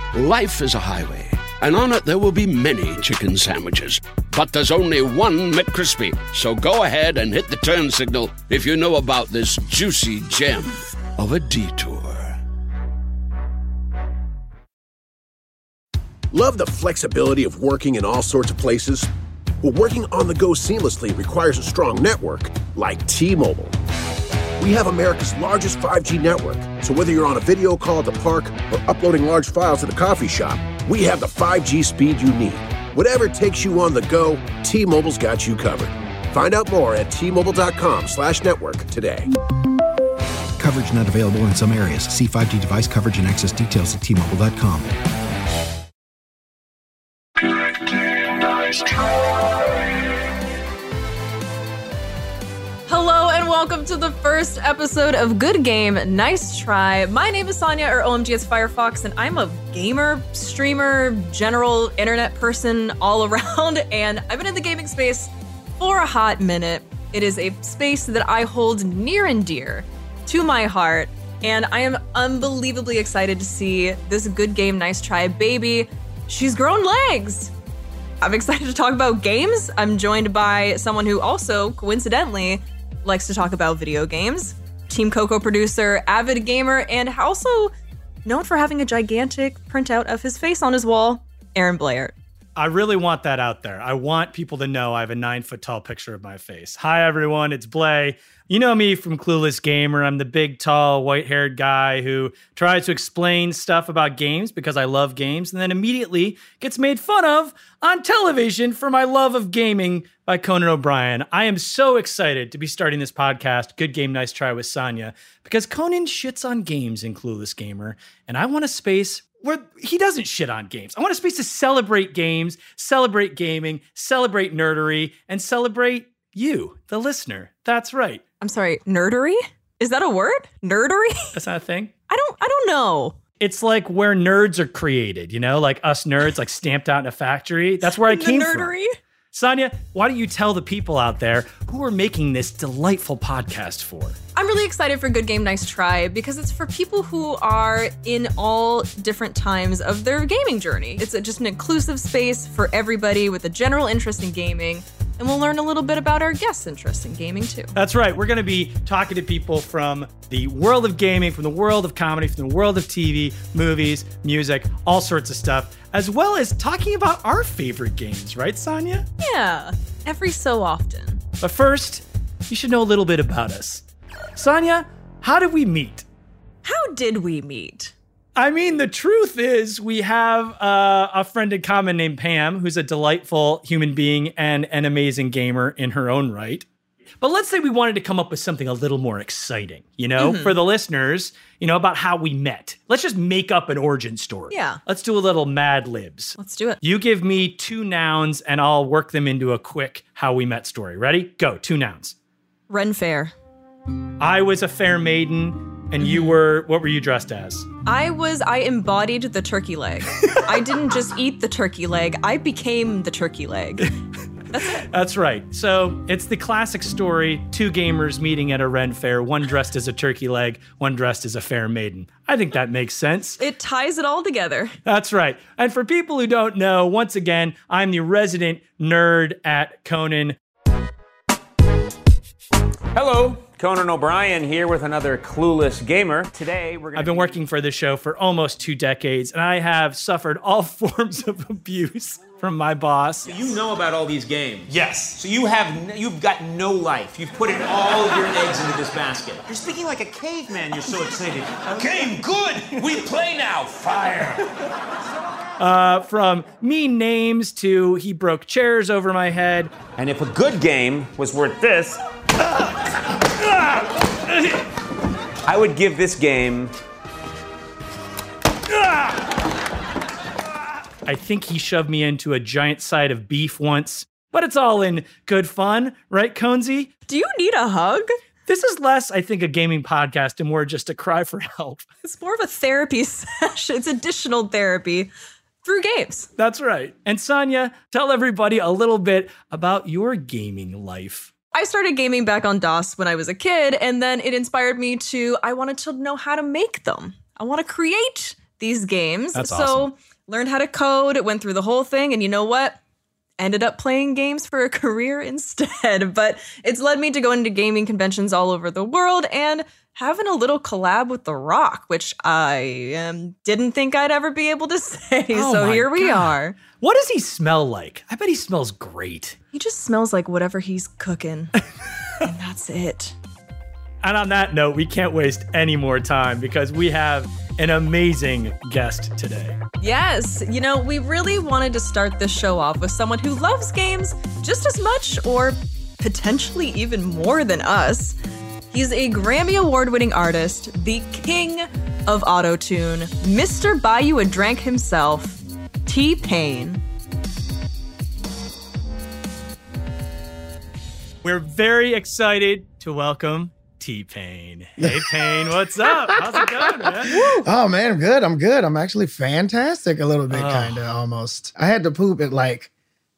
Life is a highway, and on it there will be many chicken sandwiches. But there's only one McCrispy. So go ahead and hit the turn signal if you know about this juicy gem of a detour. Love the flexibility of working in all sorts of places? Well, working on the go seamlessly requires a strong network like T-Mobile. We have America's largest 5G network, so whether you're on a video call at the park or uploading large files at the coffee shop, we have the 5G speed you need. Whatever takes you on the go, T-Mobile's got you covered. Find out more at T-Mobile.com/network today. Coverage not available in some areas. See 5G device coverage and access details at T-Mobile.com. Hello and welcome to the first episode of Good Game, Nice Try. My name is Sonia, or OMG it's Firefox, and I'm a gamer, streamer, general internet person all around, and I've been in the gaming space for a hot minute. It is a space that I hold near and dear to my heart, and I am unbelievably excited to see this Good Game, Nice Try baby. She's grown legs. I'm excited to talk about games. I'm joined by someone who also, coincidentally, likes to talk about video games. Team Coco producer, avid gamer, and also known for having a gigantic printout of his face on his wall, Aaron Blair. I really want that out there. I want people to know I have a 9-foot tall picture of my face. Hi, everyone. It's Blay. You know me from Clueless Gamer. I'm the big, tall, white-haired guy who tries to explain stuff about games because I love games and then immediately gets made fun of on television for my love of gaming by Conan O'Brien. I am so excited to be starting this podcast, Good Game, Nice Try with Sonia, because Conan shits on games in Clueless Gamer, and I want a space where he doesn't shit on games. I want a space to celebrate games, celebrate gaming, celebrate nerdery, and celebrate you, the listener. That's right. I'm sorry, nerdery? Is that a word? Nerdery? That's not a thing? I don't know. It's like where nerds are created, you know, like us nerds, like stamped out in a factory. That's where I came nerdery? from. Sonia, why don't you tell the people out there who we're making this delightful podcast for? I'm really excited for Good Game, Nice Try because it's for people who are in all different times of their gaming journey. It's just an inclusive space for everybody with a general interest in gaming. And we'll learn a little bit about our guests' interest in gaming, too. That's right. We're going to be talking to people from the world of gaming, from the world of comedy, from the world of TV, movies, music, all sorts of stuff, as well as talking about our favorite games, right, Sonia? Yeah, every so often. But first, you should know a little bit about us. Sonia, how did we meet? How did we meet? I mean, the truth is we have a friend in common named Pam, who's a delightful human being and an amazing gamer in her own right. But let's say we wanted to come up with something a little more exciting, you know, for the listeners, you know, about how we met. Let's just make up an origin story. Yeah. Let's do a little Mad Libs. Let's do it. You give me 2 nouns and I'll work them into a quick how we met story. Ready? Go. 2 nouns. Ren Fair. I was a fair maiden. And you were, what were you dressed as? I embodied the turkey leg. I didn't just eat the turkey leg, I became the turkey leg. That's it. That's right. So it's the classic story, 2 gamers meeting at a Ren Fair, one dressed as a turkey leg, one dressed as a fair maiden. I think that makes sense. It ties it all together. That's right. And for people who don't know, once again, I'm the resident nerd at Conan. Hello, Conan O'Brien here with another Clueless Gamer. Today, I've been working for this show for almost 2 decades, and I have suffered all forms of abuse from my boss. You know about all these games. Yes. So you've got no life. You've put in all your eggs into this basket. You're speaking like a caveman. You're so excited. Game, good. We play now. Fire. From mean names to he broke chairs over my head. And if a good game was worth this, I would give this game. I think he shoved me into a giant side of beef once, but it's all in good fun, right, Conzi? Do you need a hug? This is less, I think, a gaming podcast and more just a cry for help. It's more of a therapy session. It's additional therapy through games. That's right. And Sonia, tell everybody a little bit about your gaming life. I started gaming back on DOS when I was a kid, and then it inspired me I wanted to know how to make them. I want to create these games. That's so awesome. learned how to code, went through the whole thing, and you know what? Ended up playing games for a career instead. But it's led me to go into gaming conventions all over the world and having a little collab with The Rock, which I didn't think I'd ever be able to say. Oh So my here we God. are. What does he smell like? I bet he smells great. He just smells like whatever he's cooking. And that's it. And on that note, we can't waste any more time because we have an amazing guest today. Yes, we really wanted to start this show off with someone who loves games just as much or potentially even more than us. He's a Grammy Award-winning artist, the king of autotune, Mr. Buy You a Drank himself, T-Pain. We're very excited to welcome T-Pain. Hey, Pain, what's up? How's it going, man? Oh, man, I'm good. I'm actually fantastic a little bit, kind of, almost. I had to poop at like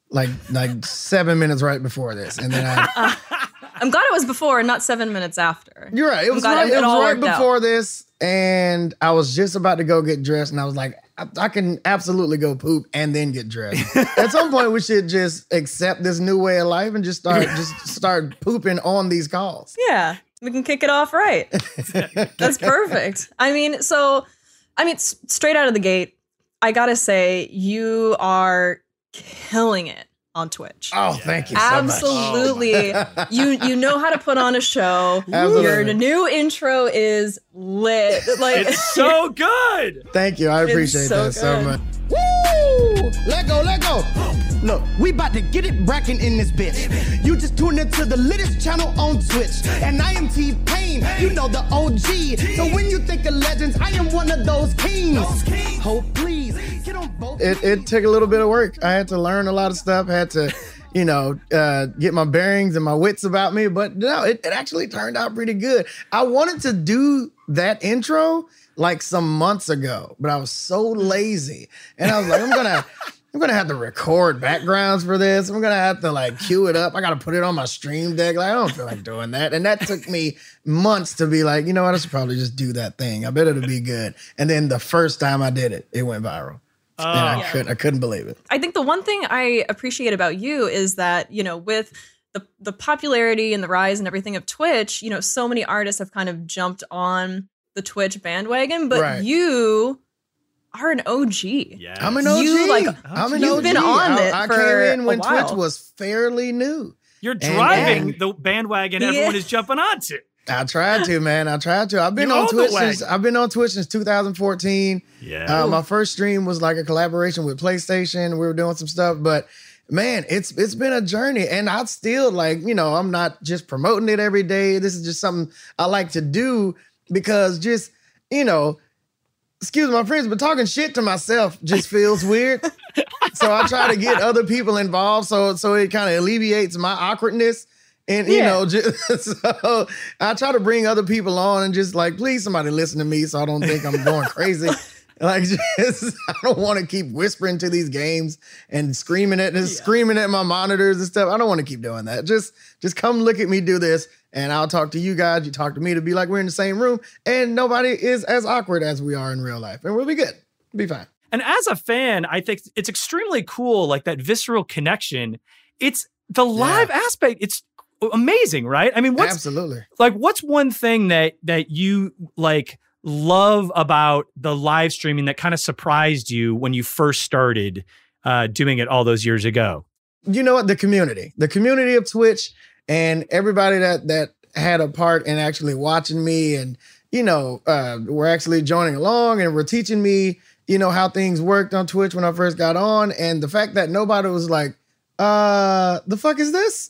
7 minutes right before this, and then I'm glad it was before and not 7 minutes after. You're right. It was right before this, and I was just about to go get dressed, and I was like, I can absolutely go poop and then get dressed. At some point, we should just accept this new way of life and just start pooping on these calls. Yeah, we can kick it off right. That's perfect. Straight out of the gate, I gotta say, you are killing it on Twitch. Oh, thank you so much. Absolutely. You know how to put on a show. Absolutely. Your new intro is lit. Like It's so good. Thank you. I appreciate so that so good. much. Woo! Let go. Look, we about to get it brackin' in this bitch. You just tuned into the littest channel on Twitch. And I am T-Pain, you know the OG. So when you think of legends, I am one of those kings. Oh, please, get on both. It took a little bit of work. I had to learn a lot of stuff, had to, get my bearings and my wits about me. But no, it actually turned out pretty good. I wanted to do that intro like some months ago, but I was so lazy. And I was like, I'm gonna have to record backgrounds for this. I'm gonna have to cue it up. I gotta put it on my stream deck. I don't feel like doing that. And that took me months to be like, you know what, I should probably just do that thing. I bet it'll be good. And then the first time I did it, it went viral. And I couldn't believe it. I think the one thing I appreciate about you is that, with the popularity and the rise and everything of Twitch, so many artists have kind of jumped on the Twitch bandwagon, but Right. you are an OG. Yeah. I'm an OG. I'm an you've OG. been on it I for came in when a while. Twitch was fairly new. You're driving and- the bandwagon Yeah. everyone is jumping onto. I tried to, man. I've been You on own the Twitch wagon. I've been on Twitch since 2014. Yeah. My first stream was like a collaboration with PlayStation. We were doing some stuff, but man, it's been a journey, and I still I'm not just promoting it every day. This is just something I like to do because excuse my friends, but talking shit to myself just feels weird. So I try to get other people involved so it kind of alleviates my awkwardness. And, so I try to bring other people on and just please somebody listen to me so I don't think I'm going crazy. I don't want to keep whispering to these games and screaming at my monitors and stuff. I don't want to keep doing that. Just come look at me do this, and I'll talk to you guys. You talk to me to be like we're in the same room, and nobody is as awkward as we are in real life, and we'll be good. Be fine. And as a fan, I think it's extremely cool, that visceral connection. It's the live aspect. It's amazing, right? I mean, Absolutely. What's one thing that you love about the live streaming that kind of surprised you when you first started doing it all those years ago? You know what? The community of Twitch, and everybody that had a part in actually watching me, and were actually joining along and were teaching me, how things worked on Twitch when I first got on, and the fact that nobody was like, the fuck is this?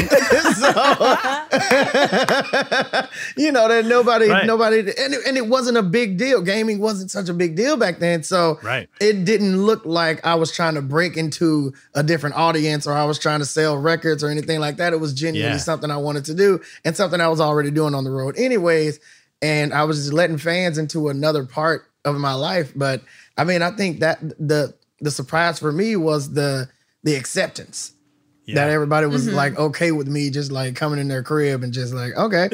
That nobody, and it wasn't a big deal. Gaming wasn't such a big deal back then. So it didn't look like I was trying to break into a different audience or I was trying to sell records or anything like that. It was genuinely something I wanted to do and something I was already doing on the road anyways. And I was just letting fans into another part of my life. But I mean, I think that the surprise for me was the acceptance. that everybody was like okay with me just like coming in their crib and just like, okay,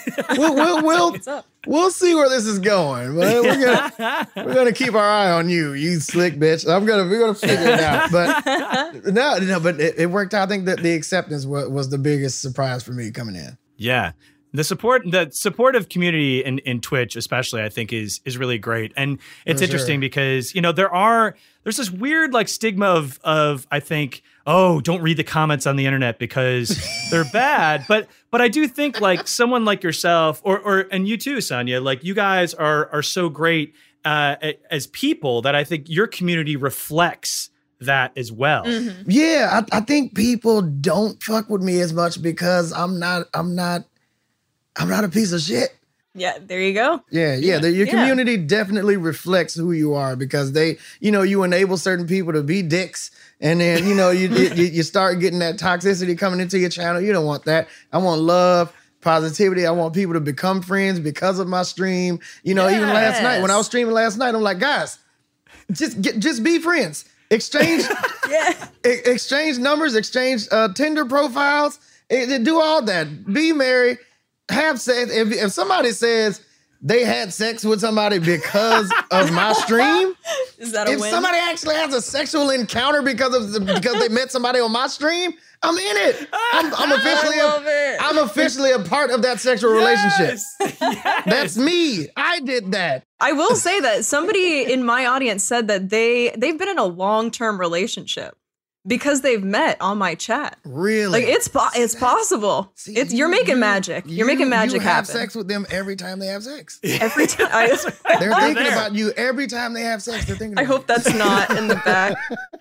we'll see where this is going. But we're gonna keep our eye on you, you slick bitch. We're gonna figure it out. But but it worked out. I think that the acceptance was the biggest surprise for me coming in. Yeah. The supportive community in Twitch, especially, I think is really great. And it's interesting because, there's this weird like stigma of I think, oh, don't read the comments on the internet because they're bad. But I do think like someone like yourself and you too, Sonia, like you guys are so great as people that I think your community reflects that as well. Mm-hmm. Yeah, I think people don't fuck with me as much because I'm not a piece of shit. Yeah, there you go. Yeah. Your community definitely reflects who you are because they, you enable certain people to be dicks. And then, you start getting that toxicity coming into your channel. You don't want that. I want love, positivity. I want people to become friends because of my stream. Even last night, when I was streaming last night, I'm like, guys, just be friends. Exchange, exchange numbers, exchange Tinder profiles, do all that. Be merry. Have sex. If somebody says they had sex with somebody because of my stream, is that a win? If somebody actually has a sexual encounter because they met somebody on my stream, I'm in it. I'm officially a part of that sexual relationship. Yes. That's me. I did that. I will say that somebody in my audience said that they've been in a long-term relationship because they've met on my chat. Really? Like it's possible. See, you're making magic. You're making magic happen. You have sex with them every time they have sex. Every time. They're thinking about you every time they have sex. They're thinking about I hope that's not in the back.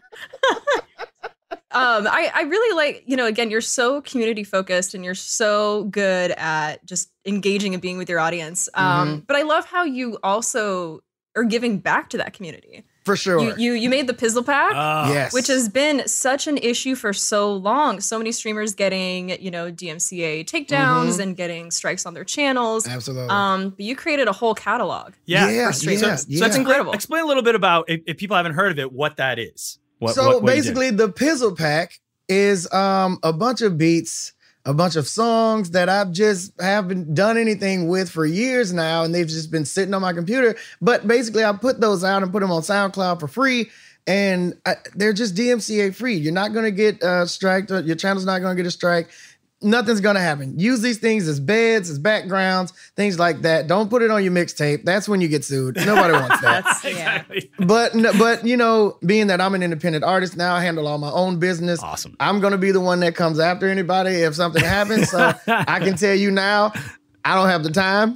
I really like, again, you're so community focused and you're so good at just engaging and being with your audience. But I love how you also are giving back to that community. For sure. You made the Pizzle Pack, yes, which has been such an issue for so long. So many streamers getting, DMCA takedowns and getting strikes on their channels. Absolutely. But you created a whole catalog. For streamers. So that's incredible. Explain a little bit about, if people haven't heard of it, what that is. What basically, the Pizzle Pack is a bunch of beats, a bunch of songs that I've just haven't done anything with for years now, and they've just been sitting on my computer. But basically, I put those out and put them on SoundCloud for free, and they're just DMCA free. You're not going to get striked. Your channel's not going to get a strike. Nothing's going to happen. Use these things as beds, as backgrounds, things like that. Don't put it on your mixtape. That's when you get sued. Nobody wants that. Exactly. But being that I'm an independent artist now, I handle all my own business. Awesome. I'm going to be the one that comes after anybody if something happens. So I can tell you now, I don't have the time.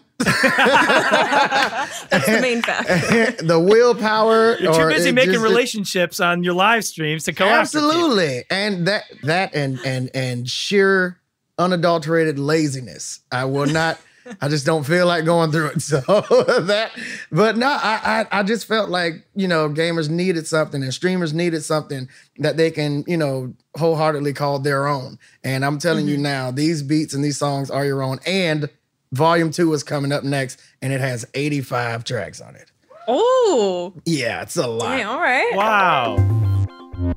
That's the main factor. The willpower. You're too busy making relationships on your live streams to go absolutely. after people. And and sheer unadulterated laziness. I will not. I just don't feel like going through it. So I just felt like, gamers needed something and streamers needed something that they can, wholeheartedly call their own. And I'm telling you now, these beats and these songs are your own. And Volume 2 is coming up next, and it has 85 tracks on it. Oh. Yeah, it's a lot. Dang, all right. Wow.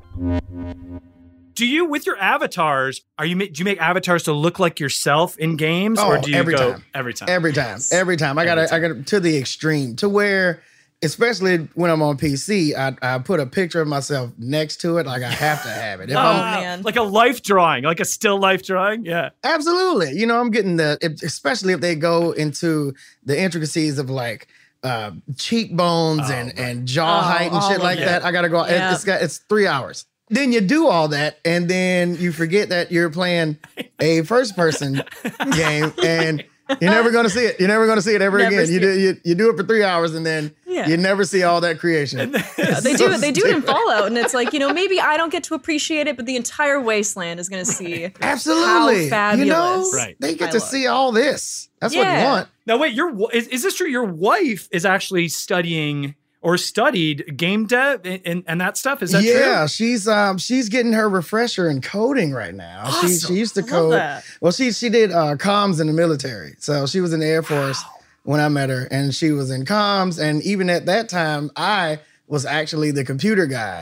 Do you, with your avatars, do you make avatars to look like yourself in games, or do you every go time. every time? Every time. I got to the extreme to where, especially when I'm on PC, I put a picture of myself next to it. Like I have to have it. Man. Like a life drawing, like a still life drawing. Yeah, absolutely. I'm getting especially if they go into the intricacies of like cheekbones and jaw height and shit like that. I got to go. Yeah. It's 3 hours. Then you do all that, and then you forget that you're playing a first-person game, and you're never going to see it. You're never going to see it ever again. You do it for 3 hours, and then you never see all that creation. They do it in Fallout, and it's like, maybe I don't get to appreciate it, but the entire wasteland is going to see absolutely how fabulous. They get to see all this. That's what you want. Now, wait, is this true? Your wife is actually studying or studied game dev and that stuff. Is that true? Yeah, she's getting her refresher in coding right now. Awesome. She used to code. Well, she did comms in the military. So she was in the Air Force when I met her, and she was in comms. And even at that time, I was actually the computer guy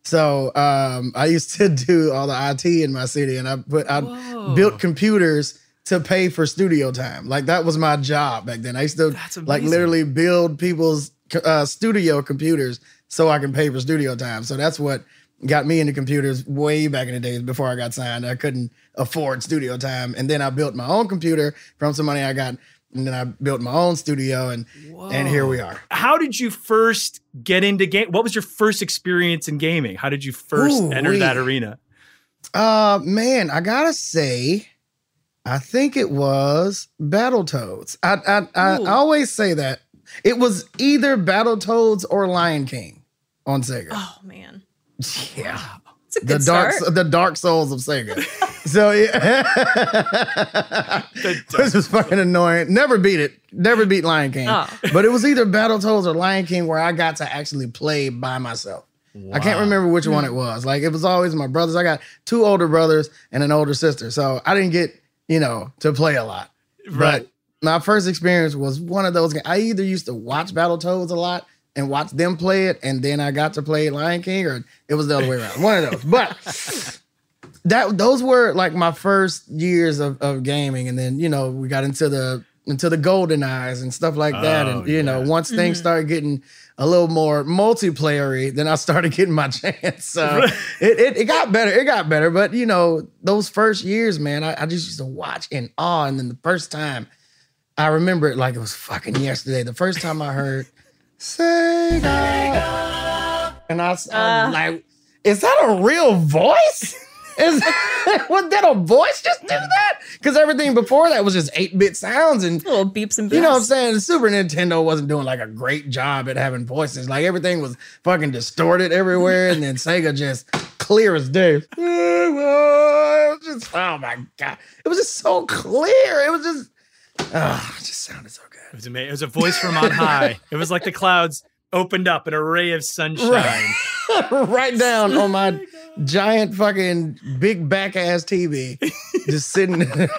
So I used to do all the IT in my city, and I built computers to pay for studio time. Like that was my job back then. I used to like literally build people's studio computers so I can pay for studio time. So that's what got me into computers way back in the days before I got signed. I couldn't afford studio time. And then I built my own computer from some money I got. And then I built my own studio and here we are. How did you first get into game? What was your first experience in gaming? How did you first enter that arena? Man, I gotta say, I think it was Battletoads. I always say that. It was either Battletoads or Lion King on Sega. Oh man. Yeah. It's a good start. The Dark Souls of Sega. So yeah. This is fucking annoying. Never beat Lion King. Oh. But it was either Battletoads or Lion King where I got to actually play by myself. Wow. I can't remember which one it was. Like it was always my brothers. I got 2 older brothers and an older sister. So I didn't get, to play a lot. Right. But my first experience was one of those games. I either used to watch Battletoads a lot and watch them play it, and then I got to play Lion King, or it was the other way around. One of those. But those were like my first years of gaming, and then we got into the Golden Eyes and stuff like that. And once things started getting a little more multiplayer-y, then I started getting my chance. So it got better. It got better. But those first years, man, I just used to watch in awe. And then the first time, I remember it like it was fucking yesterday. The first time I heard Sega, and I was like, is that a real voice? Was that a voice just do that? Because everything before that was just 8-bit sounds and little beeps and boops. You know what I'm saying? The Super Nintendo wasn't doing like a great job at having voices. Like everything was fucking distorted everywhere, and then Sega just clear as day. Oh my God. It was just so clear. It was just, it just sounded so good. It was amazing. It was a voice from on high. It was like the clouds opened up, an array of sunshine. Right down on my giant fucking big back ass TV, just sitting.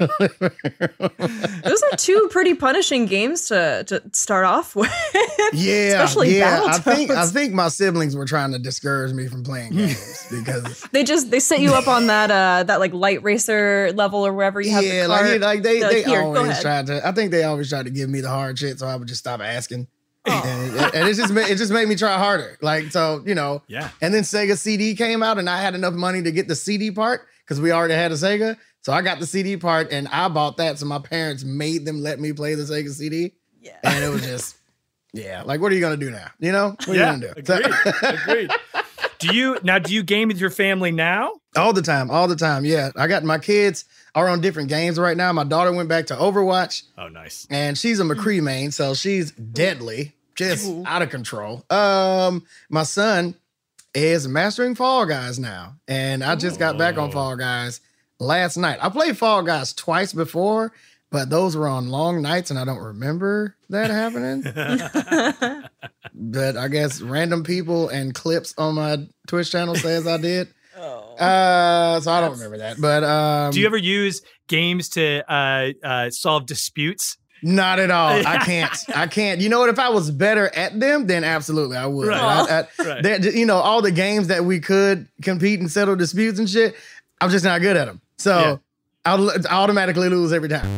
Those are 2 pretty punishing games to start off with. Yeah, especially Battletoads. I think my siblings were trying to discourage me from playing games because they set you up on that like light racer level or wherever you have the cart. like they always tried to. I think they always tried to give me the hard shit, so I would just stop asking. And it just made me try harder. Like, so, Yeah. And then Sega CD came out and I had enough money to get the CD part because we already had a Sega. So I got the CD part and I bought that. So my parents made them let me play the Sega CD. Yeah. And it was just, like, what are you going to do now? What are you going to do? Agreed. Do you game with your family now? All the time. Yeah. I got my kids are on different games right now. My daughter went back to Overwatch. Oh, nice. And she's a McCree main, so she's deadly, just out of control. My son is mastering Fall Guys now, and I just got back on Fall Guys last night. I played Fall Guys twice before, but those were on long nights, and I don't remember that happening. But I guess random people and clips on my Twitch channel says I did. So I don't remember that. But do you ever use games to solve disputes? Not at all. I can't. You know what? If I was better at them, then absolutely I would. Right. Right. All the games that we could compete and settle disputes and shit, I'm just not good at them. So I'll automatically lose every time.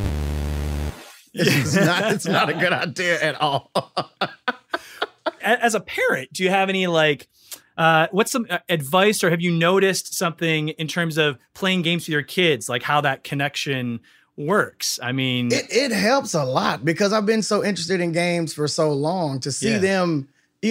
It's not a good idea at all. As a parent, do you have any what's some advice, or have you noticed something in terms of playing games with your kids, like how that connection works? I mean, it helps a lot because I've been so interested in games for so long to see them,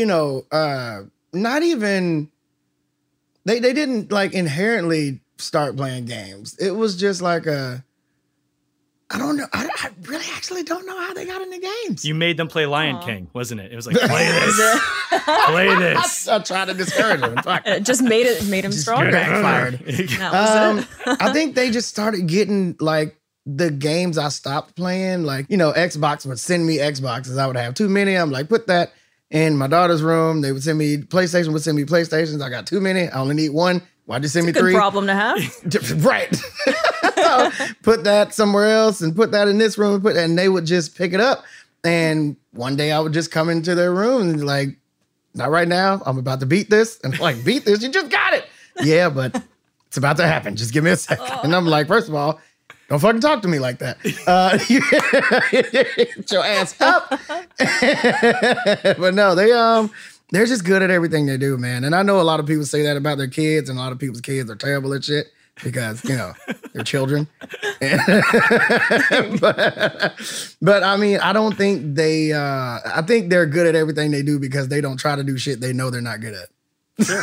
not even, they didn't like inherently start playing games. It was just like I don't know. I really actually don't know how they got into games. You made them play Lion King, wasn't it? It was like, play this. Play this. I tried to discourage them. It just made him stronger. Backfired. I think they just started getting like the games I stopped playing. Like, Xbox would send me Xboxes. I would have too many. I'm like, put that in my daughter's room. They would send me PlayStation, would send me PlayStations. I got too many. I only need one. Why'd you send me 3? Good problem to have. Right. So put that somewhere else and put that in this room and they would just pick it up. And one day I would just come into their room and like, not right now. I'm about to beat this. And I'm like, beat this? You just got it. Yeah, but it's about to happen. Just give me a second. And I'm like, first of all, don't fucking talk to me like that. Get your ass up. But no, they're just good at everything they do, man. And I know a lot of people say that about their kids, and a lot of people's kids are terrible at shit because, they're children. but I mean, I don't think I think they're good at everything they do because they don't try to do shit they know they're not good at. Sure.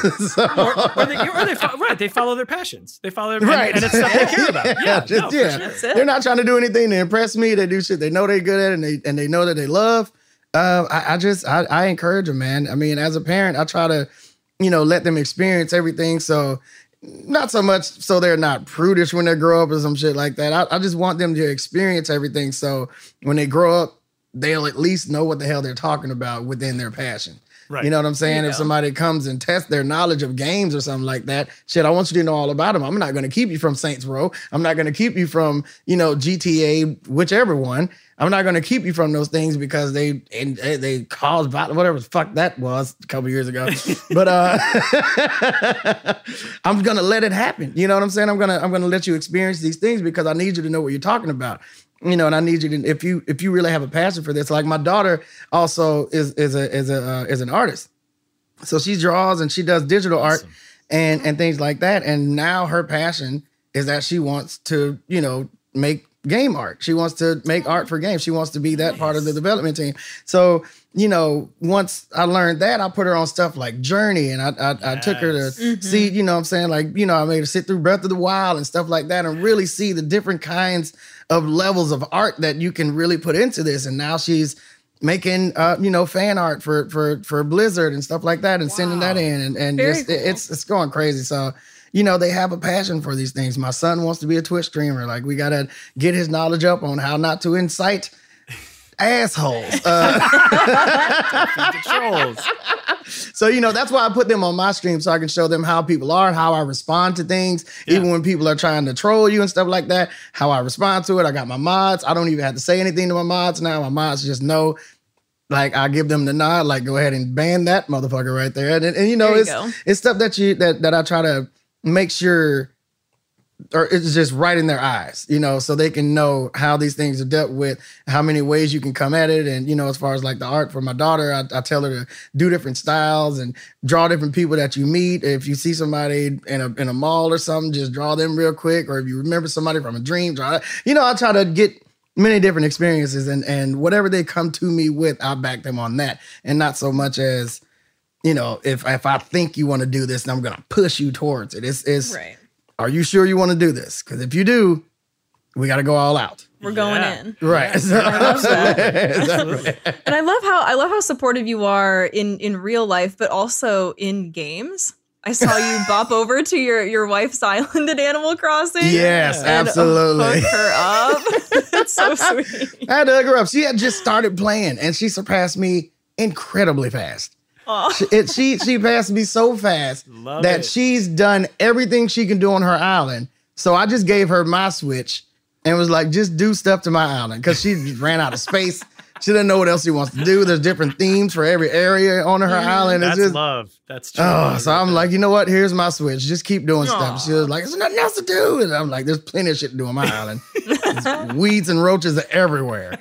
They follow their passions. They follow their and it's stuff they care about. They're not trying to do anything to impress me. They do shit they know they're good at and they know that they love. I encourage them, man. I mean, as a parent, I try to, let them experience everything. So not so much so they're not prudish when they grow up or some shit like that. I just want them to experience everything. So when they grow up, they'll at least know what the hell they're talking about within their passion. Right. You know what I'm saying? Yeah. If somebody comes and tests their knowledge of games or something like that, shit, I want you to know all about them. I'm not going to keep you from Saints Row. I'm not going to keep you from, GTA, whichever one. I'm not going to keep you from those things because they caused whatever the fuck that was a couple years ago. But I'm going to let it happen. You know what I'm saying? I'm going to let you experience these things because I need you to know what you're talking about. And I need you to, if you really have a passion for this, like my daughter also is an artist. So she draws and she does digital art and things like that. And now her passion is that she wants to, make game art. She wants to make art for games. She wants to be that part of the development team. So, once I learned that, I put her on stuff like Journey and I took her to see, I made her sit through Breath of the Wild and stuff like that and really see the different kinds of levels of art that you can really put into this. And now she's making, fan art for Blizzard and stuff like that and sending that in. And just, cool. It's going crazy. So, they have a passion for these things. My son wants to be a Twitch streamer. Like, we got to get his knowledge up on how not to incite assholes. So, that's why I put them on my stream so I can show them how people are, how I respond to things, even when people are trying to troll you and stuff like that, how I respond to it. I got my mods. I don't even have to say anything to my mods now. My mods just know. Like, I give them the nod, like, go ahead and ban that motherfucker right there. And it's stuff that I try to make sure, or it's just right in their eyes, so they can know how these things are dealt with, how many ways you can come at it. And, as far as like the art for my daughter, I tell her to do different styles and draw different people that you meet. If you see somebody in a mall or something, just draw them real quick. Or if you remember somebody from a dream, draw it. I try to get many different experiences and whatever they come to me with, I back them on that. And not so much as, if I think you want to do this, then I'm going to push you towards it. It's right. Are you sure you want to do this? Because if you do, we got to go all out. We're going in. Right. Yeah. I love that. And I love how supportive you are in real life, but also in games. I saw you bop over to your wife's island at Animal Crossing. Yes, absolutely. Hook her up. That's so sweet. I had to hook her up. She had just started playing, and she surpassed me incredibly fast. She passed me so fast that she's done everything she can do on her island. So I just gave her my Switch and was like, just do stuff to my island because she ran out of space. She doesn't know what else she wants to do. There's different themes for every area on her island. That's just love. That's true. So I'm like, you know what? Here's my Switch. Just keep doing stuff. She was like, there's nothing else to do. And I'm like, there's plenty of shit to do on my island. Weeds and roaches are everywhere.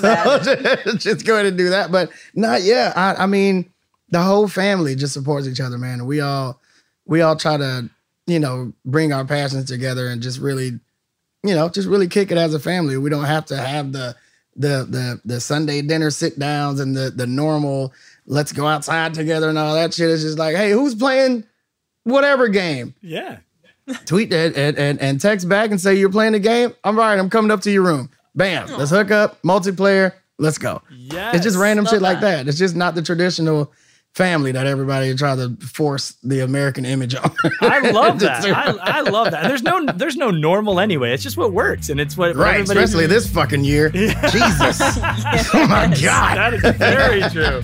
Just go ahead and do that. But I mean, the whole family just supports each other, man. And we all try to, bring our passions together and just really kick it as a family. We don't have to have the Sunday dinner sit downs and the normal let's go outside together and all that shit. It's just like, hey, who's playing whatever game? Yeah. Tweet that and text back and say you're playing the game. I'm all right. I'm coming up to your room. Bam. Let's hook up. Multiplayer. Let's go. Yes. It's just random shit like that. It's just not the traditional family that everybody try to force the American image on. I love that. I love that. And there's no normal anyway. It's just what works, and it's what right. Especially this fucking year. Yeah. Jesus. Yes. Oh my God. That is very true.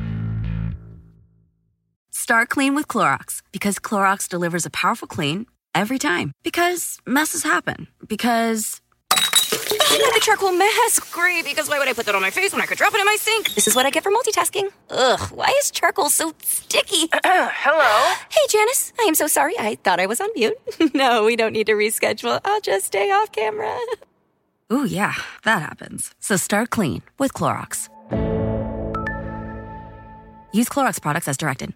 Start clean with Clorox because Clorox delivers a powerful clean every time. Because messes happen. Because I need the charcoal mask. Great, because why would I put that on my face when I could drop it in my sink? This is what I get for multitasking. Ugh, why is charcoal so sticky? Hello? Hey, Janice. I am so sorry. I thought I was on mute. No, we don't need to reschedule. I'll just stay off camera. Ooh, yeah, that happens. So start clean with Clorox. Use Clorox products as directed.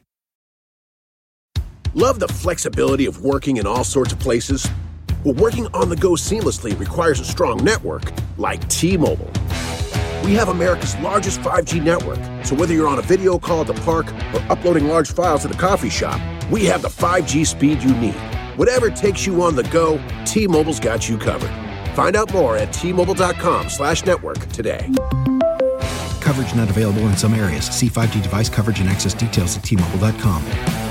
Love the flexibility of working in all sorts of places? Well, working on the go seamlessly requires a strong network like T-Mobile. We have America's largest 5G network, so whether you're on a video call at the park or uploading large files at a coffee shop, we have the 5G speed you need. Whatever takes you on the go, T-Mobile's got you covered. Find out more at T-Mobile.com/network today. Coverage not available in some areas. See 5G device coverage and access details at T-Mobile.com.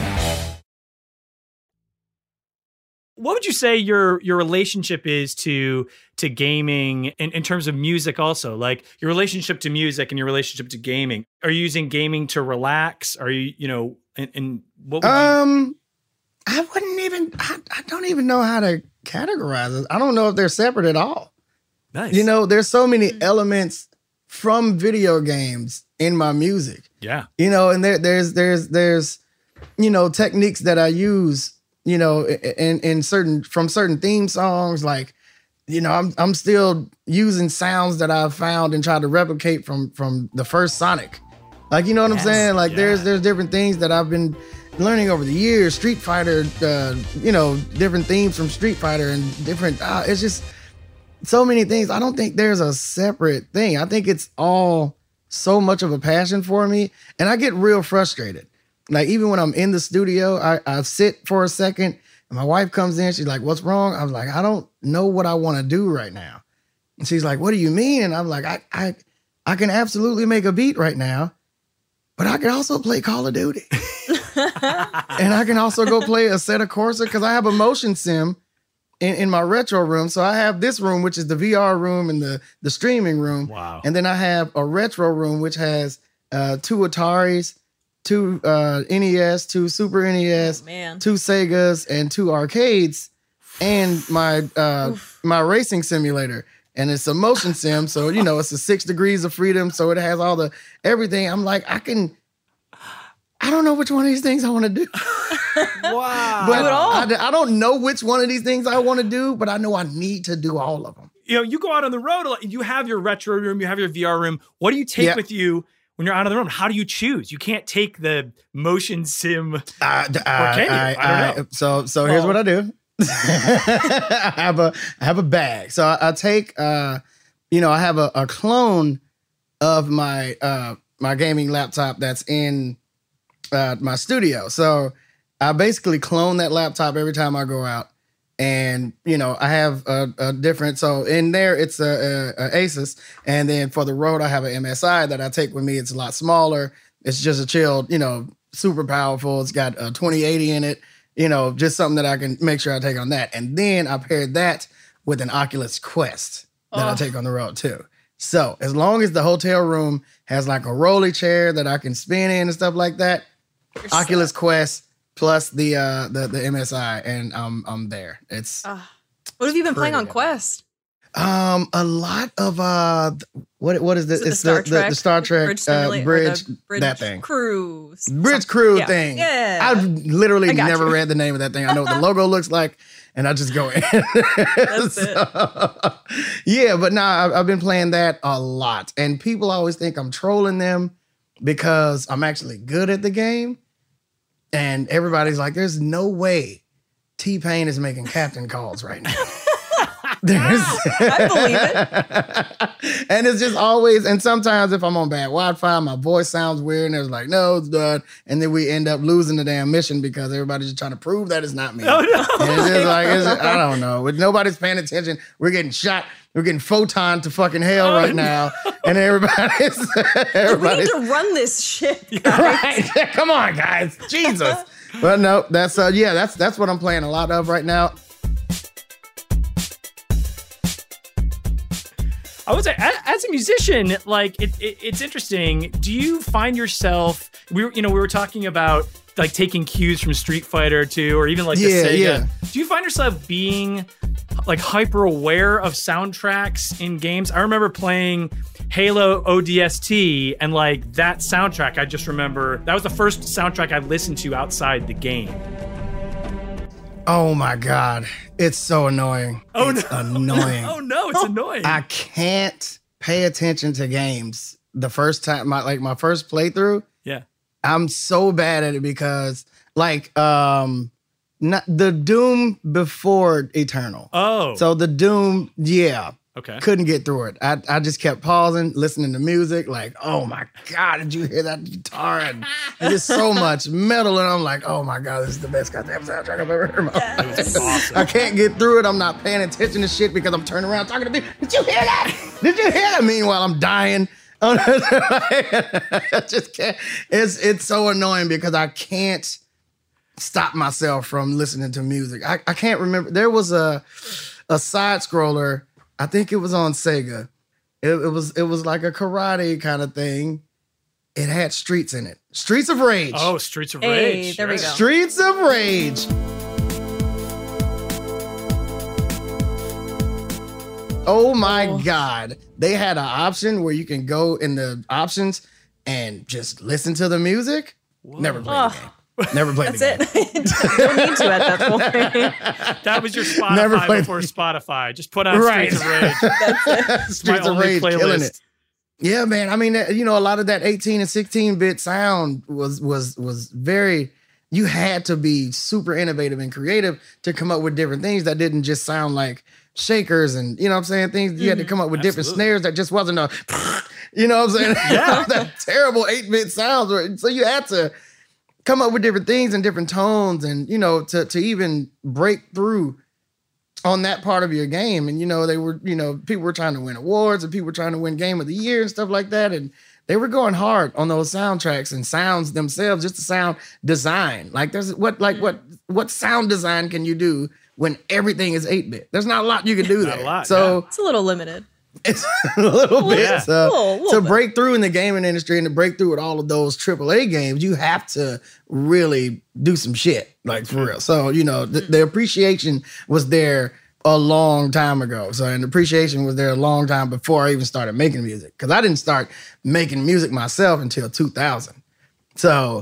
What would you say your relationship is to gaming in terms of music also? Like your relationship to music and your relationship to gaming. Are you using gaming to relax? Are you, and what would you... I wouldn't even, I don't even know how to categorize it. I don't know if they're separate at all. Nice. There's so many elements from video games in my music. Yeah. And there's techniques that I use, in certain theme songs, like, I'm still using sounds that I've found and tried to replicate from the first Sonic. Like, you know what I'm saying? Like there's different things that I've been learning over the years, Street Fighter, different themes from Street Fighter and different, it's just so many things. I don't think there's a separate thing. I think it's all so much of a passion for me. And I get real frustrated. Like even when I'm in the studio, I sit for a second and my wife comes in, she's like, what's wrong? I'm like, I don't know what I want to do right now. And she's like, what do you mean? And I'm like, I can absolutely make a beat right now, but I can also play Call of Duty. And I can also go play a set of Corsa because I have a motion sim in my retro room. So I have this room, which is the VR room and the streaming room. Wow. And then I have a retro room, which has 2 Ataris, 2 NES, 2 Super NES, 2 Segas, and 2 arcades, and my racing simulator. And it's a motion sim, so it's a 6 degrees of freedom, so it has all the everything. I'm like, I don't know which one of these things I want to do. Wow. But I don't know which one of these things I want to do, but I know I need to do all of them. You go out on the road, you have your retro room, you have your VR room. What do you take with you when you're out on the road? How do you choose? You can't take the motion sim. Or can you? I don't know. So here's what I do. I have a bag. So I take, I have a clone of my my gaming laptop that's in my studio. So I basically clone that laptop every time I go out. And, I have a different, so in there it's a Asus. And then for the road, I have an MSI that I take with me. It's a lot smaller. It's just a chilled, super powerful. It's got a 2080 in it, just something that I can make sure I take on that. And then I paired that with an Oculus Quest that I take on the road too. So as long as the hotel room has like a rolly chair that I can spin in and stuff like that, Oculus Quest plus the MSI, and I'm there. It's what have you been playing on Quest? A lot of what is this? It's the Star Trek bridge that thing. Bridge crew thing. Yeah. I've literally never read the name of that thing. I know what the logo looks like, and I just go in. That's it. Yeah, but nah, I've been playing that a lot, and people always think I'm trolling them because I'm actually good at the game. And everybody's like, there's no way T-Pain is making captain calls right now. I believe it. And it's just always, and sometimes if I'm on bad Wi-Fi, my voice sounds weird, and it's like, no, it's done. And then we end up losing the damn mission because everybody's just trying to prove that it's not me. Oh, no. And it's just like, I don't know. Nobody's paying attention. We're getting shot. We're getting photoned to fucking hell right now. And everybody's we need to run this shit, guys. Right. Come on, guys. Jesus. But no, that's what I'm playing a lot of right now. I would say, as a musician, like it's interesting. Do you find yourself? We were talking about like taking cues from Street Fighter 2 or even like the Sega. Do you find yourself being like hyper aware of soundtracks in games? I remember playing Halo ODST, and like that soundtrack, I just remember that was the first soundtrack I listened to outside the game. Oh my God. It's so annoying. Oh, it's no. annoying. Oh no, it's annoying. I can't pay attention to games the first time, my first playthrough. Yeah. I'm so bad at it because like not the Doom before Eternal. Oh. So the Doom, yeah. Okay. Couldn't get through it. I just kept pausing, listening to music, like, oh my God, did you hear that guitar? And there's so much metal, and I'm like, oh my God, this is the best goddamn soundtrack I've ever heard in my life. It was awesome. I can't get through it. I'm not paying attention to shit because I'm turning around talking to people. Did you hear that? Did you hear that? Meanwhile, I'm dying. I just can't. It's so annoying because I can't stop myself from listening to music. I can't remember. There was a side scroller. I think it was on Sega. It was like a karate kind of thing. It had streets in it. Streets of Rage. Oh, Streets of Hey, Rage. there we go. Streets of Rage. Oh my God. They had an option where you can go in the options and just listen to the music. Whoa. Never played the game. Never played the game. That's it. Don't need to at that point. That was your Spotify before Spotify. Just put on Streets of Rage. That's it. Streets of Rage, playlist. killing it. Yeah, man. I mean, you know, a lot of that 18 and 16-bit sound was very. You had to be super innovative and creative to come up with different things that didn't just sound like shakers and, you know what I'm saying, things. You had to come up with different snares that just wasn't a, you know what I'm saying? Yeah. That terrible 8-bit sounds. So you had to come up with different things and different tones and, you know, to even break through on that part of your game. And, you know, they were, you know, people were trying to win awards and people were trying to win Game of the Year and stuff like that. And they were going hard on those soundtracks and sounds themselves, just the sound design. Like there's what sound design can you do when everything is 8-bit? There's not a lot you can do there. Not a lot, so It's a little limited. it's a little bit. Yeah. So Little to break through in the gaming industry and to break through with all of those AAA games, you have to really do some shit, like for real. So, you know, the appreciation was there a long time ago. So, and the appreciation was there a long time before I even started making music. Because I didn't start making music myself until 2000. So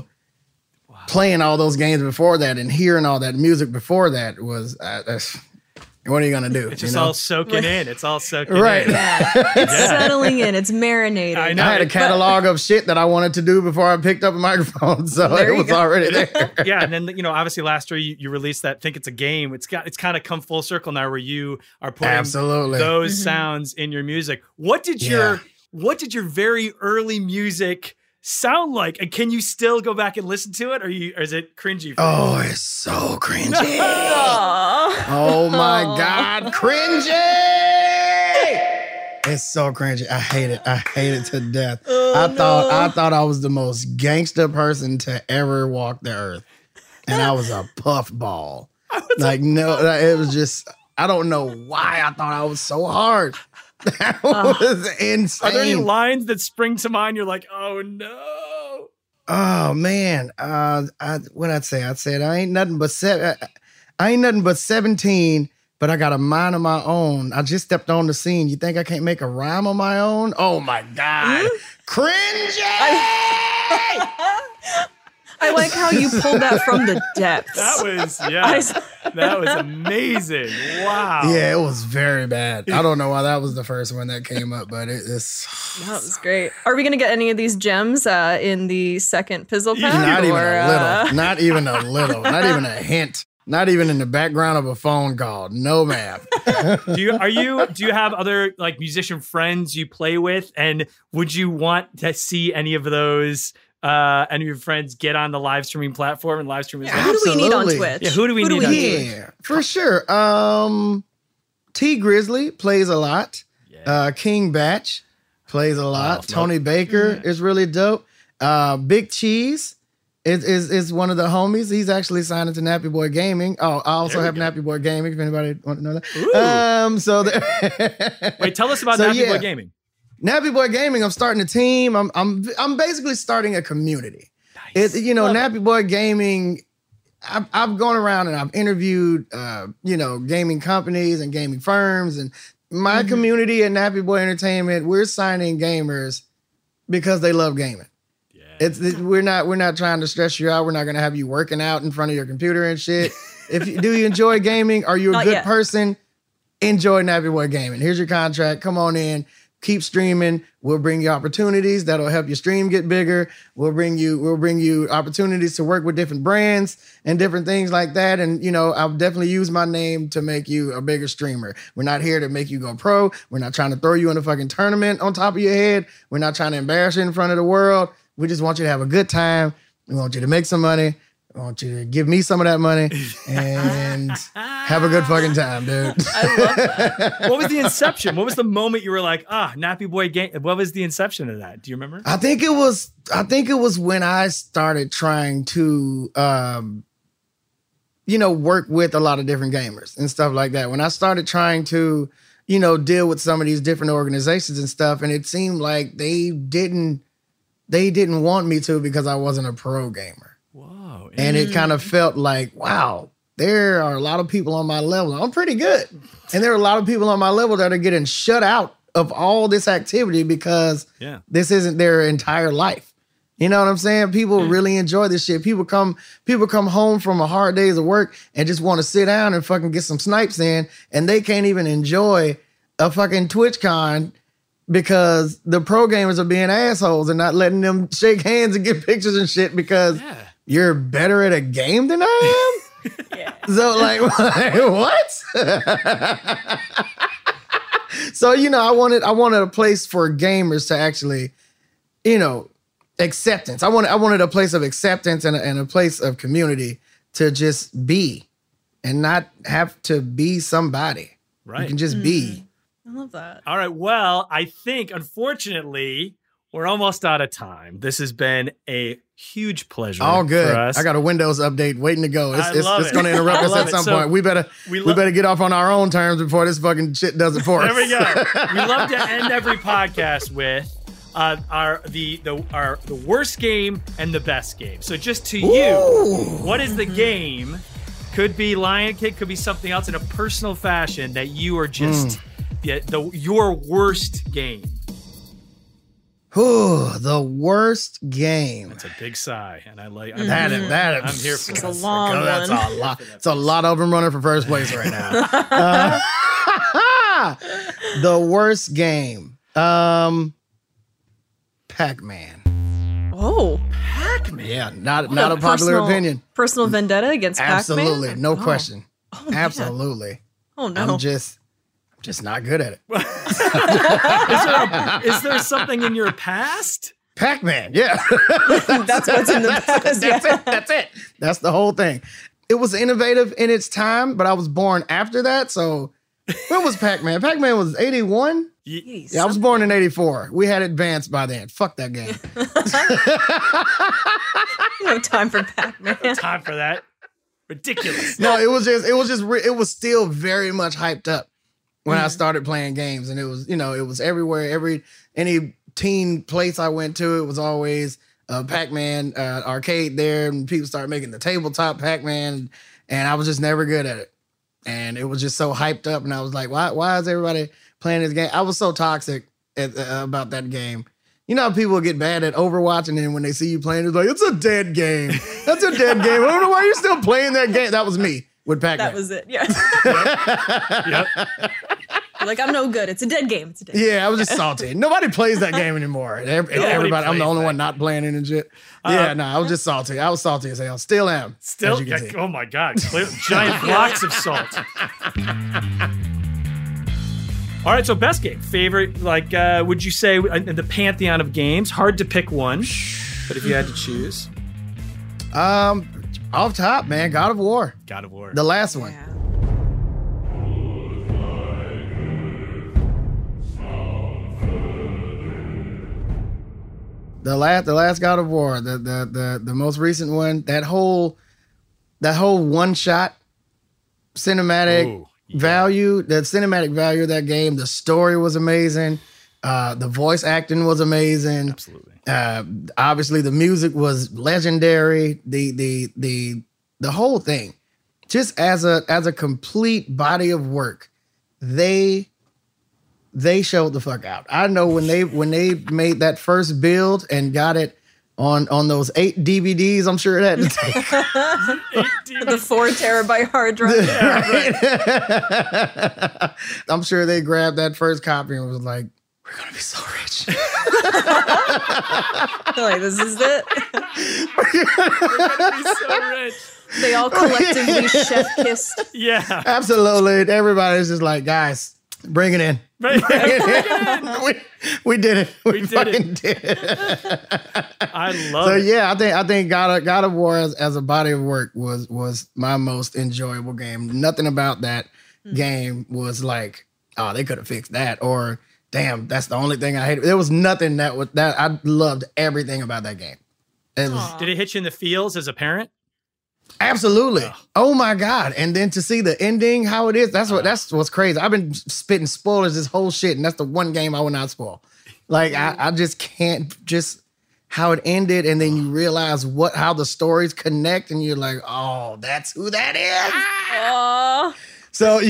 playing all those games before that and hearing all that music before that was, what are you going to do? It's just all soaking in. It's all soaking in. Right. It's settling in. It's marinating. I know. I had a catalog of shit that I wanted to do before I picked up a microphone, so There it you was go. already there. Yeah, and then, you know, obviously last year you released that Think It's a Game. It's kind of come full circle now where you are putting Absolutely. those sounds in your music. What did your very early music sound like? And can you still go back and listen to it, or is it cringy for you? Oh, it's so cringy. Oh my God, cringy! It's so cringy. I hate it. I hate it to death. I thought I was the most gangster person to ever walk the earth, and I was a puffball. It was just. I don't know why I thought I was so hard. That was insane. Are there any lines that spring to mind? You're like, oh no. Oh man, what I'd say? I'd say I ain't nothing but 17, but I got a mind of my own. I just stepped on the scene. You think I can't make a rhyme on my own? Oh my God, cringy! I like how you pulled that from the depths. That was amazing. Wow. Yeah, it was very bad. I don't know why that was the first one that came up, but it's That was great. Are we going to get any of these gems in the second Pizzle pack? not even a little. Not even a little. Not even a hint. Not even in the background of a phone call. No, ma'am. Do you have other like musician friends you play with, and would you want to see any of those any of your friends get on the live streaming platform and live stream as well? Who do we need on Twitch? Yeah, who do we need on Twitch? Yeah, for sure. T Grizzly plays a lot. Yeah. King Batch plays a lot. Tony Baker is really dope. Big Cheese is one of the homies. He's actually signed into Nappy Boy Gaming. Oh, I also have Nappy Boy Gaming, if anybody want to know that. Wait, tell us about Nappy Boy Gaming. Nappy Boy Gaming, I'm starting a team. I'm basically starting a community. Nice. Nappy Boy Gaming. I've gone around and I've interviewed, gaming companies and gaming firms, and my community at Nappy Boy Entertainment. We're signing gamers because they love gaming. Yeah. We're not trying to stress you out. We're not going to have you working out in front of your computer and shit. Do you enjoy gaming? Are you a good person? Enjoy Nappy Boy Gaming. Here's your contract. Come on in. Keep streaming. We'll bring you opportunities that'll help your stream get bigger. We'll bring you opportunities to work with different brands and different things like that. And, I'll definitely use my name to make you a bigger streamer. We're not here to make you go pro. We're not trying to throw you in a fucking tournament on top of your head. We're not trying to embarrass you in front of the world. We just want you to have a good time. We want you to make some money. I want you to give me some of that money and have a good fucking time, dude. I love that. What was the inception? What was the moment you were like, Nappy Boy Game? What was the inception of that? Do you remember? I think it was when I started trying to, work with a lot of different gamers and stuff like that. When I started trying to, deal with some of these different organizations and stuff, and it seemed like they didn't want me to because I wasn't a pro gamer. Whoa. And it kind of felt like, wow, there are a lot of people on my level. I'm pretty good. And there are a lot of people on my level that are getting shut out of all this activity because this isn't their entire life. You know what I'm saying? People really enjoy this shit. People come home from a hard days of work and just want to sit down and fucking get some snipes in, and they can't even enjoy a fucking TwitchCon because the pro gamers are being assholes and not letting them shake hands and get pictures and shit because you're better at a game than I am? So like what? So, I wanted a place for gamers to actually, acceptance. I wanted a place of acceptance and a place of community to just be and not have to be somebody. Right. You can just be. I love that. All right. Well, I think, unfortunately, we're almost out of time. This has been a huge pleasure. All good. For us. I got a Windows update waiting to go. It's going to interrupt us at some So point. We better get off on our own terms before this fucking shit does it for us. There we go. We love to end every podcast with the worst game and the best game. So just to you, what is the game? Could be Lion King, could be something else in a personal fashion that you are just your worst game. The worst game. That's a big sigh, and I'm I'm here for it's it. a long one. That's a lot. It's a lot of them running for first place right now. The worst game. Pac-Man. Oh, Pac-Man. Yeah, not a popular opinion. Personal vendetta against Pac-Man? Absolutely, no question. Absolutely. Oh no. I'm just not good at it. Is there something in your past? Pac-Man, yeah. That's what's in the past. That's it. That's the whole thing. It was innovative in its time, but I was born after that. So when was Pac-Man? Pac-Man was 81? Yeah, I was born in 84. We had Advanced by then. Fuck that game. No time for Pac-Man. No time for that. Ridiculous. No, it was still very much hyped up when I started playing games, and it was everywhere. Any teen place I went to, it was always Pac-Man arcade there, and people started making the tabletop Pac-Man, and I was just never good at it. And it was just so hyped up, and I was like, why is everybody playing this game? I was so toxic about that game. You know how people get bad at Overwatch, and then when they see you playing, it's like, it's a dead game. That's a dead game. I don't know why you're still playing that game. That was me with Pac-Man. That was it, yeah. Yep. Like, I'm no good. It's a dead game. It's a dead game. Yeah, I was just salty. Nobody plays that game anymore. Everybody, I'm the only one not playing it and shit. I was just salty. I was salty as hell. Still am. Still? Oh my God. Giant blocks of salt. All right, so best game. Favorite, would you say in the pantheon of games? Hard to pick one, but if you had to choose. Off top, man, God of War. God of War. The last one. Yeah. The last God of War, the most recent one, that whole one shot cinematic value, the cinematic value of that game, the story was amazing, the voice acting was amazing. Absolutely. Obviously, the music was legendary. The whole thing, just as a complete body of work, they showed the fuck out. I know when they made that first build and got it on those 8 DVDs, I'm sure it had to take the 4 terabyte hard drive. Right. I'm sure they grabbed that first copy and was like, "We're gonna be so rich." Like, this is it. We're gonna be so rich. They all collectively chef kissed. Yeah, absolutely. Everybody's just like, "Guys, bring it in." Bring it in. We did it. We fucking did it. I love so it. Yeah, I think God of War as a body of work was my most enjoyable game. Nothing about that game was like, oh, they could have fixed that, or damn, that's the only thing I hated. There was nothing that I loved everything about that game. Did it hit you in the feels as a parent? Absolutely. Oh my God. And then to see the ending, how it is, that's what's crazy. I've been spitting spoilers this whole shit, and that's the one game I will not spoil. Like I just can't, just how it ended, and then you realize how the stories connect, and you're like, oh, that's who that is. Oh. So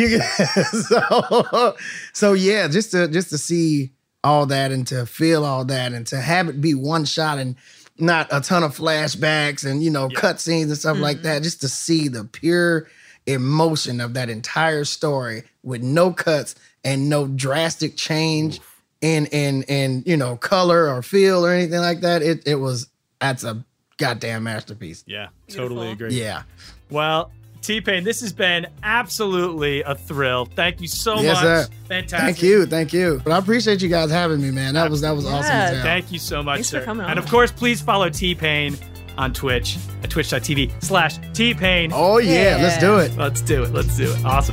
yeah, just to see all that and to feel all that and to have it be one shot and not a ton of flashbacks and, cutscenes and stuff like that, just to see the pure emotion of that entire story with no cuts and no drastic change in color or feel or anything like that. That's a goddamn masterpiece. Yeah, totally agree. Yeah. Well, T-Pain, this has been absolutely a thrill. Thank you so much. Sir. Fantastic. Thank you. But I appreciate you guys having me, man. That was awesome as hell. Thank you so much, Thanks sir. for coming on. And of course, please follow T-Pain on Twitch at twitch.tv/T-Pain. Oh yeah, let's do it. Let's do it. Awesome.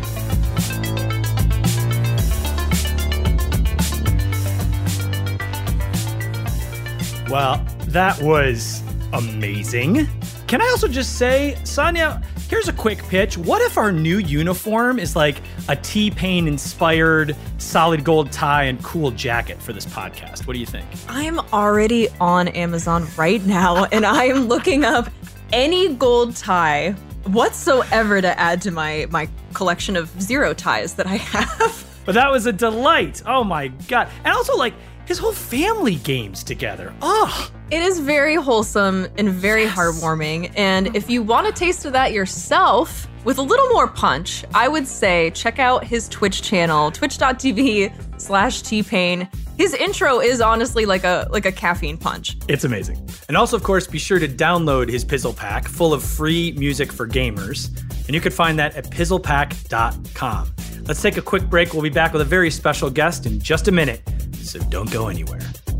Well, that was amazing. Can I also just say, Sonia, here's a quick pitch. What if our new uniform is like a T-Pain inspired solid gold tie and cool jacket for this podcast? What do you think? I'm already on Amazon right now, and I am looking up any gold tie whatsoever to add to my collection of 0 ties that I have. But that was a delight. Oh my God. And also like his whole family games together. Oh. It is very wholesome and very heartwarming. And if you want a taste of that yourself with a little more punch, I would say check out his Twitch channel, twitch.tv/T-Pain. His intro is honestly like a caffeine punch. It's amazing. And also, of course, be sure to download his Pizzle Pack full of free music for gamers. And you can find that at pizzlepack.com. Let's take a quick break. We'll be back with a very special guest in just a minute. So don't go anywhere.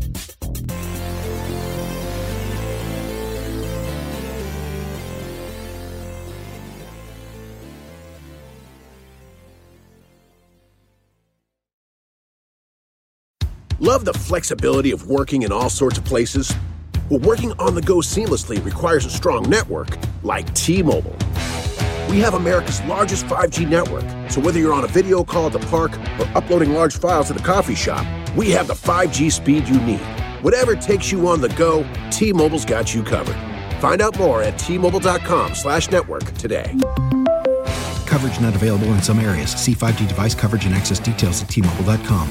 Love the flexibility of working in all sorts of places? Well, working on the go seamlessly requires a strong network like T-Mobile. We have America's largest 5G network, so whether you're on a video call at the park or uploading large files at the coffee shop, we have the 5G speed you need. Whatever takes you on the go, T-Mobile's got you covered. Find out more at T-Mobile.com/network today. Coverage not available in some areas. See 5G device coverage and access details at T-Mobile.com.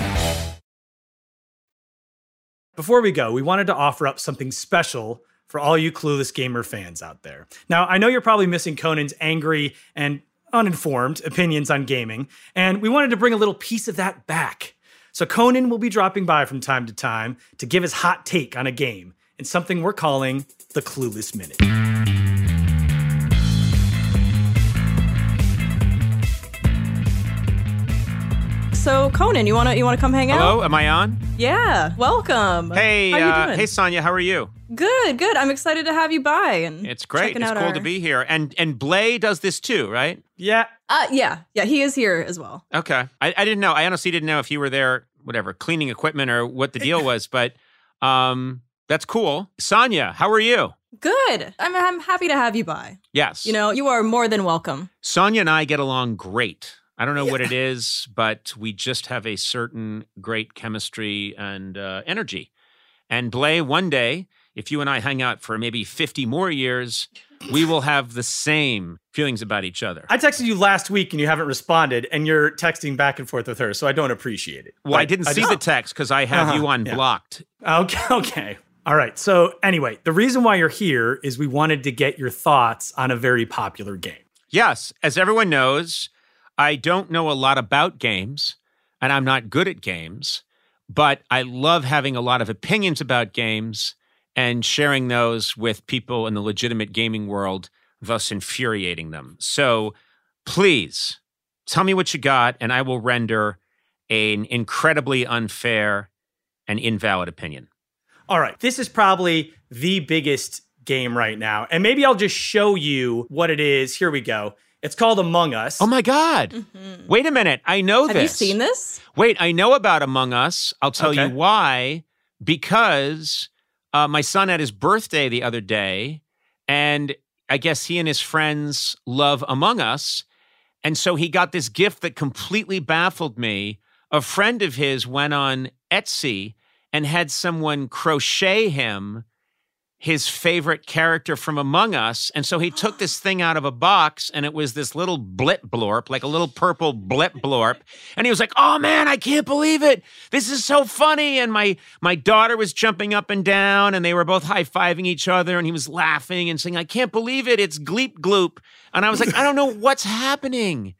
Before we go, we wanted to offer up something special for all you Clueless Gamer fans out there. Now, I know you're probably missing Conan's angry and uninformed opinions on gaming, and we wanted to bring a little piece of that back. So Conan will be dropping by from time to time to give his hot take on a game in something we're calling the Clueless Minute. So Conan, you wanna come hang out? Hello, am I on? Yeah, welcome. Hey, how you doing? hey Sonia, how are you? Good. I'm excited to have you by and It's great. checking It's out cool to be here. And Blay does this too, right? Yeah. Yeah, he is here as well. Okay. I didn't know. I honestly didn't know if you were there, whatever, cleaning equipment or what the deal was, but that's cool. Sonia, how are you? Good. I'm happy to have you by. Yes. You are more than welcome. Sonia and I get along great. I don't know what it is, but we just have a certain great chemistry and energy. And Blay, one day, if you and I hang out for maybe 50 more years, we will have the same feelings about each other. I texted you last week and you haven't responded, and you're texting back and forth with her, so I don't appreciate it. Well, I didn't see the text because I have you on blocked. Okay. All right. So anyway, the reason why you're here is we wanted to get your thoughts on a very popular game. Yes. As everyone knows, I don't know a lot about games, and I'm not good at games, but I love having a lot of opinions about games and sharing those with people in the legitimate gaming world, thus infuriating them. So please tell me what you got, and I will render an incredibly unfair and invalid opinion. All right. This is probably the biggest game right now. And maybe I'll just show you what it is. Here we go. It's called Among Us. Oh my God. Mm-hmm. Wait a minute. I know this. Have you seen this? Wait, I know about Among Us. I'll tell you why. Because my son had his birthday the other day, and I guess he and his friends love Among Us. And so he got this gift that completely baffled me. A friend of his went on Etsy and had someone crochet him his favorite character from Among Us. And so he took this thing out of a box, and it was this little blip blorp, like a little purple blip blorp. And he was like, oh man, I can't believe it. This is so funny. And my daughter was jumping up and down, and they were both high-fiving each other, and he was laughing and saying, I can't believe it. It's Gleep Gloop. And I was like, I don't know what's happening.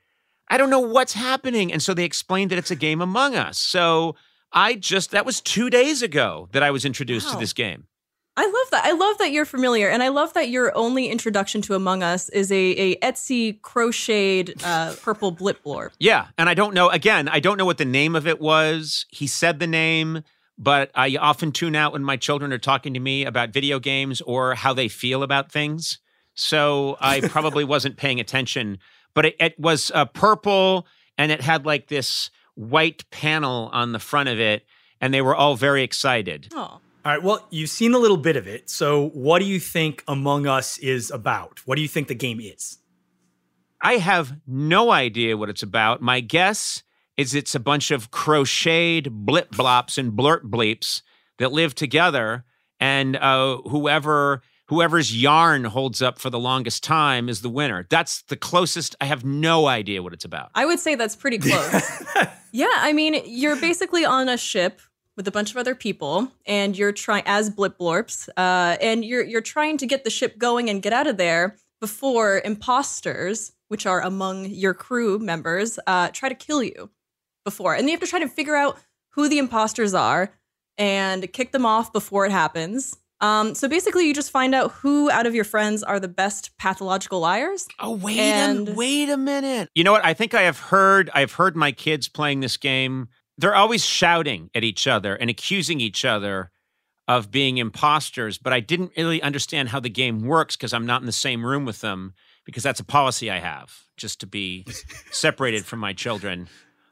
And so they explained that it's a game Among Us. So that was 2 days ago that I was introduced to this game. I love that. I love that you're familiar, and I love that your only introduction to Among Us is a Etsy crocheted purple blip blorp. Yeah, and I don't know what the name of it was. He said the name, but I often tune out when my children are talking to me about video games or how they feel about things. So I probably wasn't paying attention, but it was purple, and it had like this white panel on the front of it, and they were all very excited. Oh. All right, well, you've seen a little bit of it. So what do you think Among Us is about? What do you think the game is? I have no idea what it's about. My guess is it's a bunch of crocheted blip blops and blurt bleeps that live together, and whoever's yarn holds up for the longest time is the winner. That's the closest. I have no idea what it's about. I would say that's pretty close. Yeah, I mean, you're basically on a ship with a bunch of other people, and you're trying as blip blorps, and you're trying to get the ship going and get out of there before imposters, which are among your crew members, try to kill you before. And you have to try to figure out who the imposters are and kick them off before it happens. So basically, you just find out who out of your friends are the best pathological liars. Oh, wait a minute. You know what? I think I've heard my kids playing this game. They're always shouting at each other and accusing each other of being imposters, but I didn't really understand how the game works because I'm not in the same room with them, because that's a policy I have, just to be separated from my children,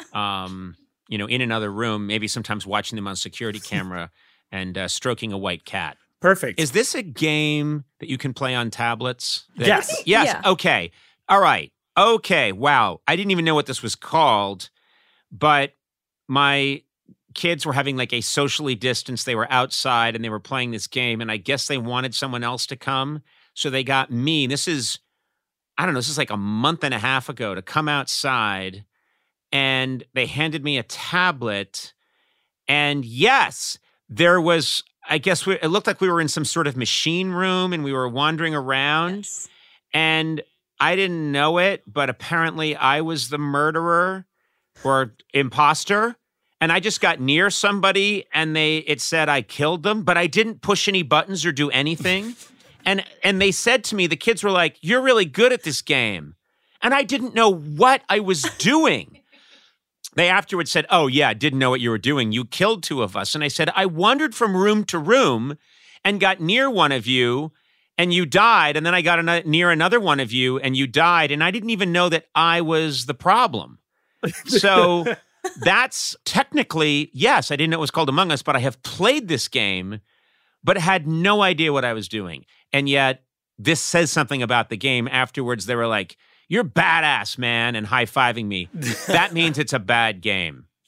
in another room, maybe sometimes watching them on security camera and stroking a white cat. Perfect. Is this a game that you can play on tablets? Yes. Yes. Yeah. Okay. All right. Okay. Wow. I didn't even know what this was called, but my kids were having like a socially distanced. They were outside and they were playing this game, and I guess they wanted someone else to come. So they got me. This is like a month and a half ago, to come outside, and they handed me a tablet. And yes, there was, I guess it looked like we were in some sort of machine room, and we were wandering around. Yes. And I didn't know it, but apparently I was the murderer or imposter, and I just got near somebody, and it said I killed them, but I didn't push any buttons or do anything. and they said to me, the kids were like, "You're really good at this game," and I didn't know what I was doing. They afterwards said, "Oh yeah, I didn't know what you were doing. You killed two of us." And I said, "I wandered from room to room and got near one of you, and you died, and then I got near another one of you, and you died, and I didn't even know that I was the problem." So that's technically, yes, I didn't know it was called Among Us, but I have played this game, but had no idea what I was doing. And yet this says something about the game. Afterwards, they were like, "You're badass, man," and high-fiving me. That means it's a bad game.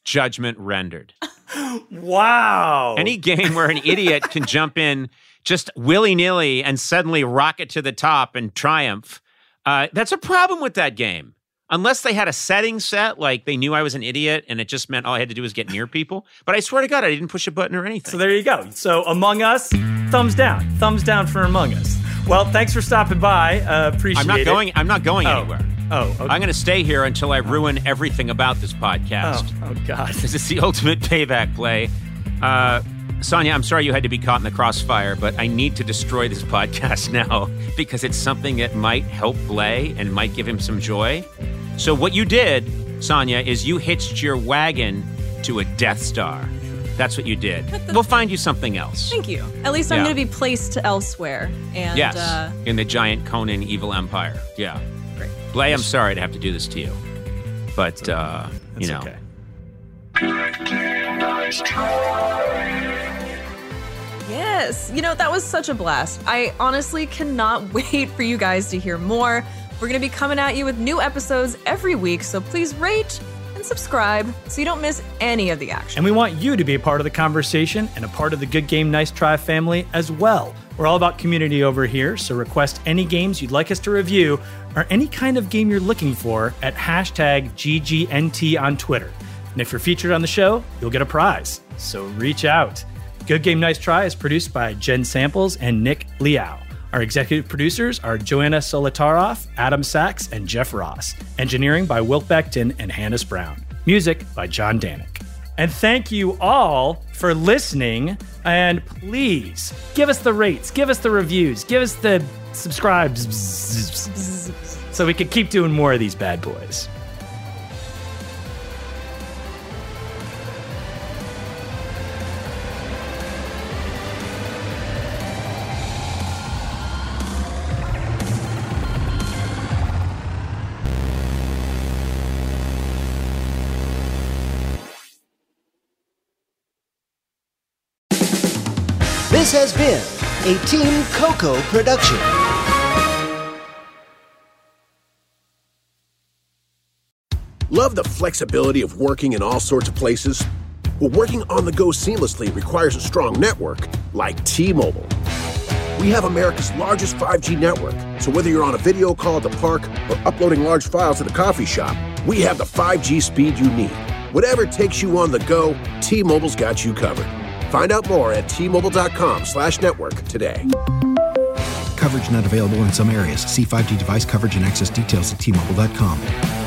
judgment rendered. Wow. Any game where an idiot can jump in just willy-nilly and suddenly rocket to the top and triumph, that's a problem with that game. Unless they had a setting set, like they knew I was an idiot and it just meant all I had to do was get near people. But I swear to God, I didn't push a button or anything. So there you go. So Among Us, thumbs down. Thumbs down for Among Us. Well, thanks for stopping by. Appreciate it. I'm not going anywhere. Oh, okay. I'm going to stay here until I ruin everything about this podcast. Oh God. This is the ultimate payback play. Sonia, I'm sorry you had to be caught in the crossfire, but I need to destroy this podcast now because it's something that might help Blay and might give him some joy. So what you did, Sonia, is you hitched your wagon to a Death Star. That's what you did. We'll find you something else. Thank you. At least I'm going to be placed elsewhere. And, yes, in the giant Conan evil empire. Yeah. Great. Blay, I'm sorry to have to do this to you. But, you know. Okay. Yes. That was such a blast. I honestly cannot wait for you guys to hear more. We're going to be coming at you with new episodes every week, so please rate and subscribe so you don't miss any of the action. And we want you to be a part of the conversation and a part of the Good Game Nice Try family as well. We're all about community over here, so request any games you'd like us to review or any kind of game you're looking for at #GGNT on Twitter. And if you're featured on the show, you'll get a prize. So reach out. Good Game Nice Try is produced by Jen Samples and Nick Liao. Our executive producers are Joanna Solitaroff, Adam Sachs, and Jeff Ross. Engineering by Wilk Beckton and Hannes Brown. Music by John Danik. And thank you all for listening. And please, give us the rates, give us the reviews, give us the subscribes so we can keep doing more of these bad boys. This has been a Team Coco production. Love the flexibility of working in all sorts of places? Well, working on the go seamlessly requires a strong network like T-Mobile. We have America's largest 5G network, so whether you're on a video call at the park or uploading large files at the coffee shop, we have the 5G speed you need. Whatever takes you on the go, T-Mobile's got you covered. Find out more at T-Mobile.com/network today. Coverage not available in some areas. See 5G device coverage and access details at T-Mobile.com.